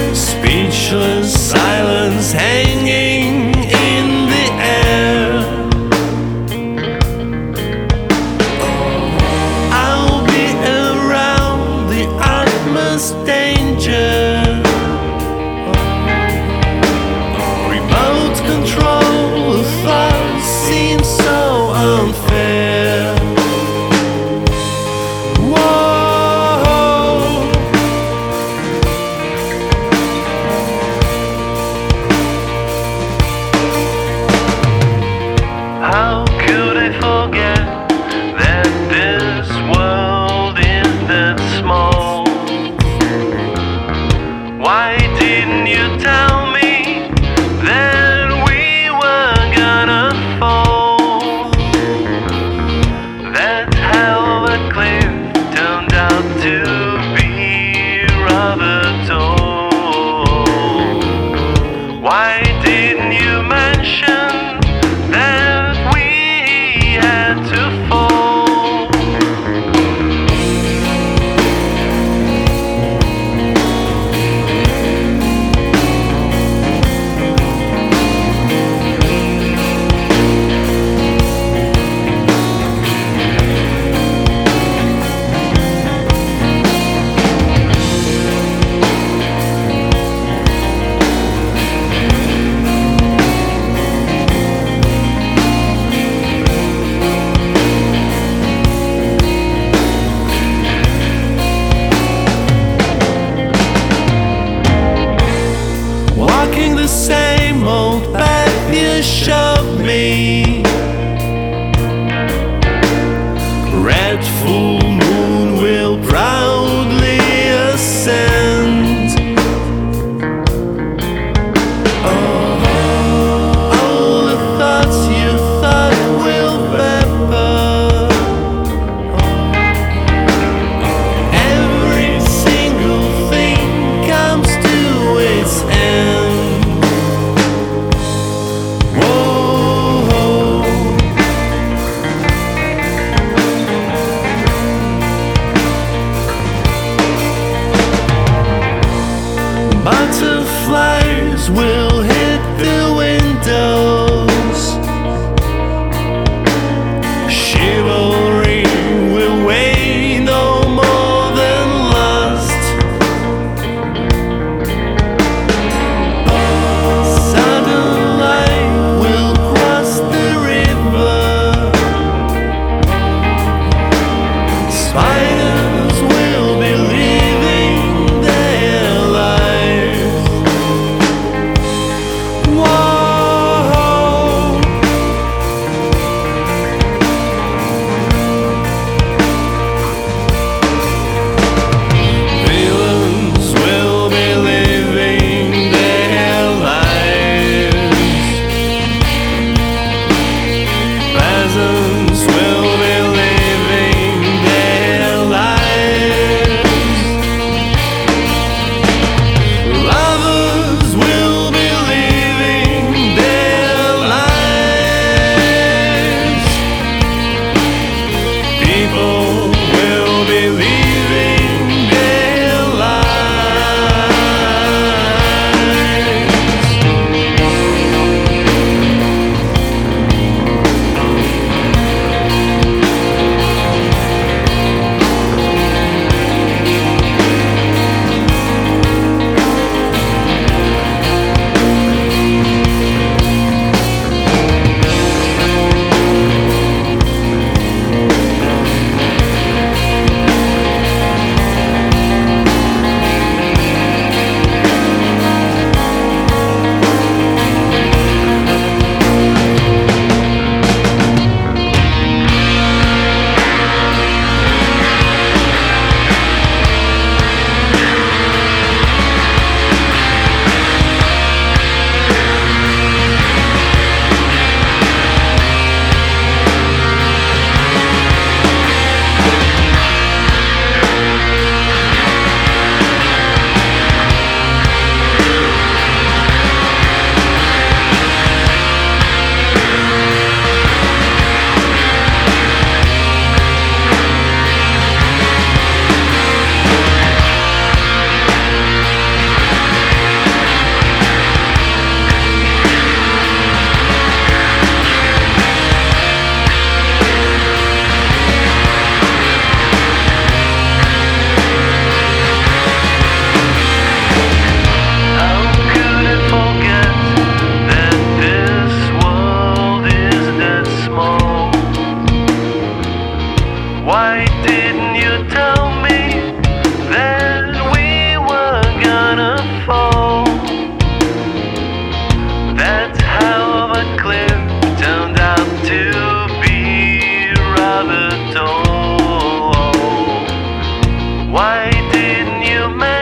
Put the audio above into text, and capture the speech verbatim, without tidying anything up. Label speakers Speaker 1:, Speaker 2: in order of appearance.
Speaker 1: Speechless silence hanging in the air. I'll be around the utmost danger. Remote control of thoughts seems so unfair.
Speaker 2: How could I forget that this world is that small? Why didn't you tell me that we were gonna fall? That hell of a cliff turned out to be rather tall. Why didn't you mention that we had to fall?
Speaker 1: Walking the same old path you showed me. Red full moon will proudly ascend. Oh, all the thoughts you thought will pepper. Every single thing comes to its end. Whoa, butterflies will hit the windows. Chivalry will weigh no more than lust. Sudden light will cross the river. Spiders will be living their lives.
Speaker 2: you made.